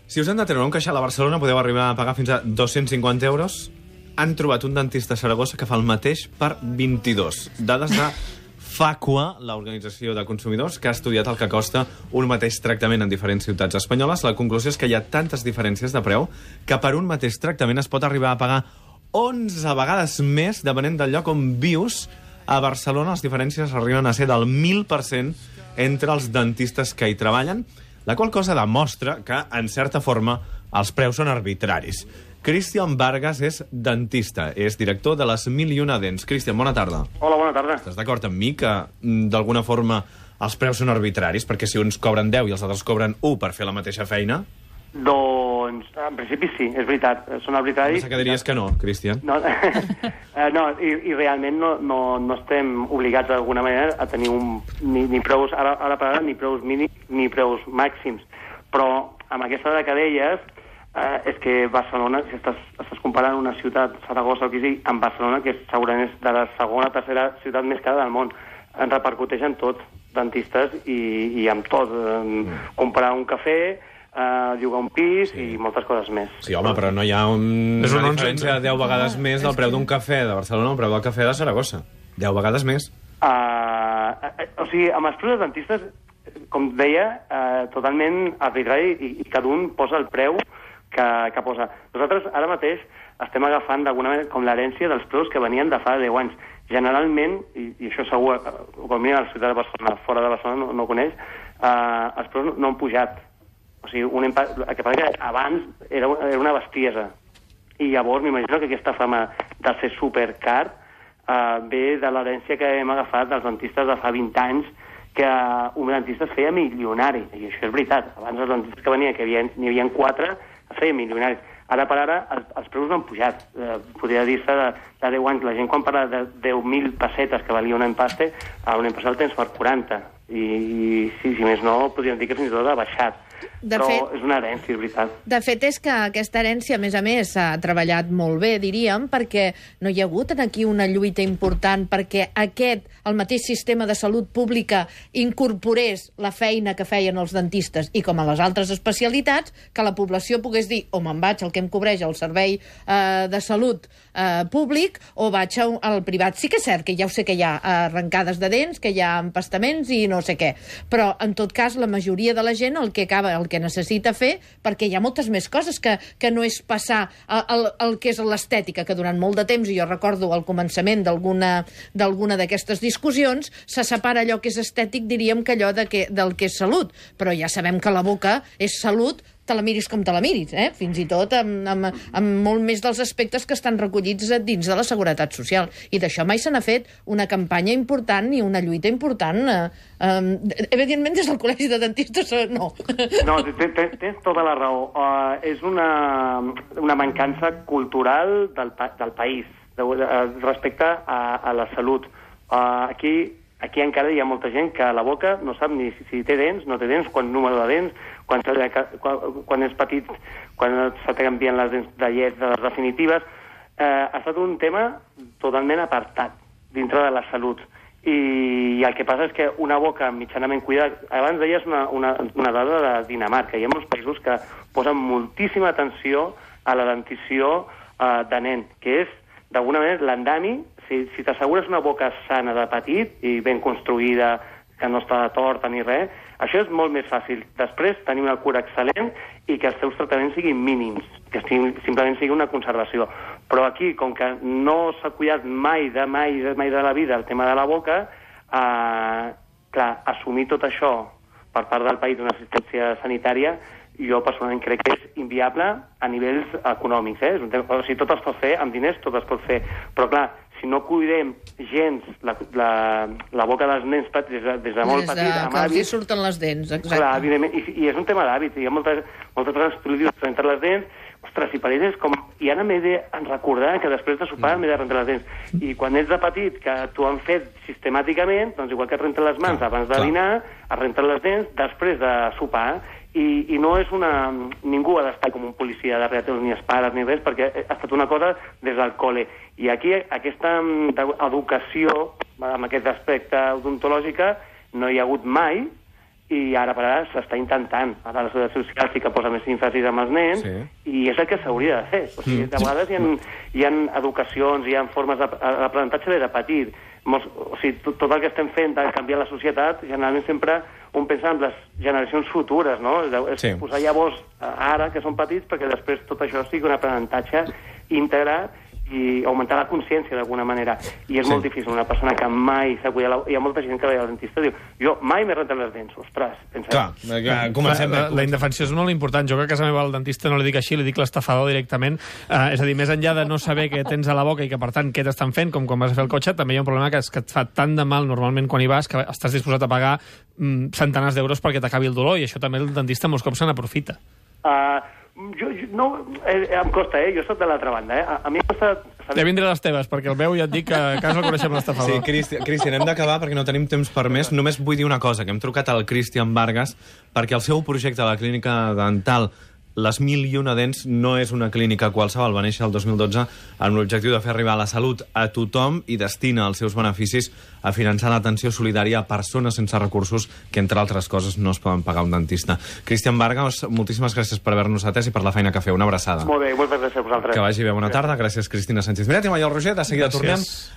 Si us han de treure un queixal a Barcelona, podeu arribar a pagar fins a 250 euros. Han trobat un dentista a Saragossa que fa el mateix per 22. Dades de Facua, l'Organització de Consumidors, que ha estudiat el que costa un mateix tractament en diferents ciutats espanyoles. La conclusió és que hi ha tantes diferències de preu que per un mateix tractament es pot arribar a pagar 11 vegades més, depenent del lloc on vius. A Barcelona les diferències arriben a ser del 1.000% entre els dentistes que hi treballen, la qual cosa demostra que, en certa forma, els preus són arbitraris. Cristian Vargas és dentista, és director de les 1001 Dents. Cristian, bona tarda. Hola, bona tarda. Estàs d'acord amb mi que, d'alguna forma, els preus són arbitraris? Perquè si uns cobren 10 i els altres cobren 1 per fer la mateixa feina... Doncs, en principi sí, és veritat. Són arbitraris... Pensa que diries que no, Cristian. No, i realment no estem obligats d'alguna manera a tenir ni preus, ara per ara, ni preus mínims ni preus màxims. Però amb aquesta de que deies, és que Barcelona, si estàs comparant una ciutat, Saragossa o qui sigui, amb Barcelona, que segurament és de la segona o tercera ciutat més cara del món, ens repercuteix en tot, dentistes i amb tot. Comprar un cafè, llogar un pis i moltes coses més. Sí, home, però no hi ha una diferència de 10 vegades més del preu d'un cafè de Barcelona al preu del cafè de Saragossa. 10 vegades més. O sigui, amb els preus de dentistes, com deia, totalment arbitrari i cada un posa el preu que posa. Nosaltres ara mateix estem agafant d'alguna manera com l'herència dels preus que venien de fa 10 anys. Generalment, i això segur, quan venia a la ciutat de Barcelona, fora de Barcelona no ho coneix, els preus no han pujat. O sigui, el que passa que abans era una bestiesa. I llavors m'imagino que aquesta fama de ser supercar ve de l'herència que hem agafat dels dentistes de fa 20 anys, que un dentista es feia milionari. I això és veritat. Abans els dentistes que venia, que n'hi havia 4, es feia milionaris. Ara per ara els preus no han pujat. Podria dir-se de 10 anys. La gent quan parla de 10.000 pessetes que valia un empaste, a un empaste el tens per 40. I si més no, podríem dir que fins i tot ha baixat. Però és una herència, és veritat. De fet, és que aquesta herència, a més, s'ha treballat molt bé, diríem, perquè no hi ha hagut aquí una lluita important perquè el mateix sistema de salut pública incorporés la feina que feien els dentistes i, com a les altres especialitats, que la població pogués dir o me'n vaig al que em cobreix el servei de salut públic o vaig al privat. Sí que és cert que ja ho sé que hi ha arrencades de dents, que hi ha empastaments i no sé què, però, en tot cas, la majoria de la gent el que necessita fer, perquè hi ha moltes més coses que no és passar el que és l'estètica, que durant molt de temps, i jo recordo al començament d'alguna d'aquestes discussions, se separa allò que és estètic, diríem, que allò del que és salut. Però ja sabem que la boca és salut, te la miris com te la miris, fins i tot amb molt més dels aspectes que estan recollits dins de la Seguretat Social. I d'això mai se n'ha fet una campanya important ni una lluita important. Evidentment, des del Col·legi de Dentistes, no. No, tens tota la raó. És una mancança cultural del país respecte a la salut. Aquí encara hi ha molta gent que a la boca no sap ni si té dents, no té dents, quant número de dents, quan és petit, quan se canvien les dents de llet de les definitives. Ha estat un tema totalment apartat dintre de la salut. I el que passa és que una boca mitjanament cuidada... Abans deies una dada de Dinamarca. Hi ha molts països que posen moltíssima atenció a la dentició de nen, que és, d'alguna manera, l'andami. Si t'assegures una boca sana de petit i ben construïda, que no està torta ni res, això és molt més fàcil. Després, tenir una cura excel·lent i que els teus tractaments siguin mínims, que simplement sigui una conservació. Però aquí, com que no s'ha cuidat mai de la vida el tema de la boca, clar, assumir tot això per part del país d'una assistència sanitària, jo personalment crec que és inviable a nivells econòmics. O sigui, tot es pot fer, amb diners tot es pot fer. Però clar, si no cuidem gens la boca dels nens des de molt petit... Des que els hi surten les dents, exacte. Clar, evidentment, i és un tema d'hàbit. Hi ha moltes persones que diuen que rentar les dents, ostres, si per ells és com... I ara m'he de recordar que després de sopar m'he de rentar les dents. I quan ets de petit, que t'ho han fet sistemàticament, doncs igual que et renten les mans abans de dinar, et renten les dents després de sopar. I no és ningú ha d'estar com un policia darrere teus, ni els pares, ni res, perquè ha estat una cosa des del col·le. I aquí aquesta educació, amb aquest aspecte odontològica, no hi ha hagut mai, i ara per ara s'està intentant. Ara la Seguretat Social sí que posa més èmfasis amb els nens, i és el que s'hauria de fer. O sigui, de vegades hi ha educacions, hi ha formes d'aprenentatge des de petit. O sigui, tot el que estem fent de canviar la societat, generalment sempre un pensa en les generacions futures, no? És posar llavors ara, que són petits, perquè després tot això sigui un aprenentatge íntegre i augmentar la consciència d'alguna manera. I és molt difícil. Una persona que mai s'ha cuidat... Hi ha molta gent que ve al dentista i diu, jo mai m'he rentat les dents. Ostres, Clar, comencem bé. La indefensió és molt important. Jo que a casa meva al dentista no li dic així, li dic l'estafador directament. És a dir, més enllà de no saber què tens a la boca i que, per tant, què t'estan fent, com quan vas a fer el cotxe, també hi ha un problema que és que et fa tant de mal normalment quan hi vas que estàs disposat a pagar centenars d'euros perquè t'acabi el dolor, i això també el dentista molts cops se n'aprofita. No, em costa, jo soc de l'altra banda. A mi em costa... Ja vindré a les teves, perquè el veu ja et dic que a casa el coneixem l'estafador. Sí, Cristian, hem d'acabar perquè no tenim temps per més. Només vull dir una cosa, que hem trucat al Cristian Vargas perquè el seu projecte a la clínica dental Les 1001 Dents no és una clínica qualsevol, va néixer el 2012 amb l'objectiu de fer arribar la salut a tothom i destina els seus beneficis a finançar l'atenció solidària a persones sense recursos que, entre altres coses, no es poden pagar un dentista. Cristian Vargas, moltíssimes gràcies per haver-nos atès i per la feina que feu. Una abraçada. Molt bé, moltes gràcies a vosaltres. Que vagi bé. Bona tarda. Gràcies, Cristina Sánchez Miret i Maiol Roger. De seguida tornem